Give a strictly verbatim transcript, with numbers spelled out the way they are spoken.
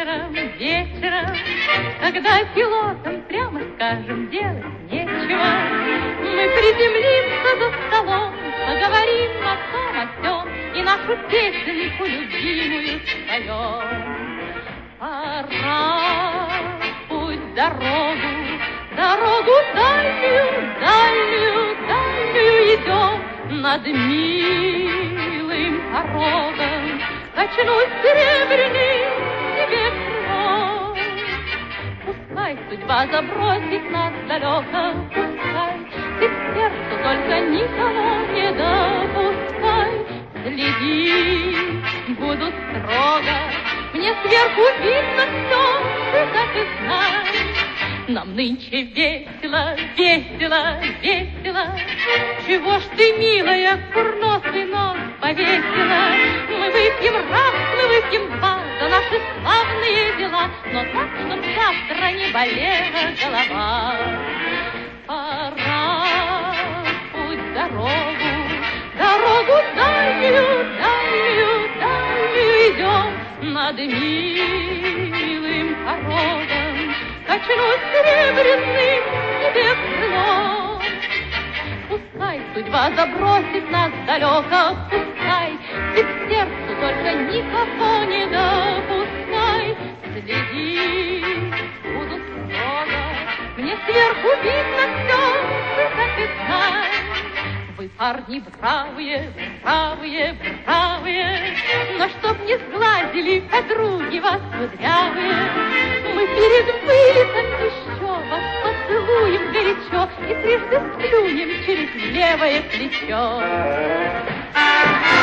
вечером, вечером, когда пилотам, прямо скажем, делать нечего, мы приземлимся за столом, поговорим о том, о сём и нашу песенку любимую споем. Пора в путь дорогу, дорогу дальнюю, дальнюю, дальнюю идем над милым порогом. Качнусь серебряный тебе крылом. Пускай судьба забросит нас далеко, пускай ты к сердцу только никого не допускай. Следи, буду строго, мне сверху видно все, ты так и знай. Нам нынче весело, весело, весело. Чего ж ты, милая, курносый нос повесила? Мы выпьем раз, мы выпьем два за наши славные дела, но так, чтоб завтра не болела голова. Пора в путь дорогу, дорогу дальнюю, дальнюю, дальнюю идем над милым порогом. Качнусь серебряным тебе крылом. Пускай судьба забросит нас далеко, пускай ты к сердцу только никого не допускай. Следи, буду строго, мне сверху видно все, ты так и знай. Вы, парни, бравые, бравые, бравые, но чтоб не сглазили подруги вас кудрявые, мы перед вылетом еще вас поцелуем горячо и трижды сплюнем через левое плечо.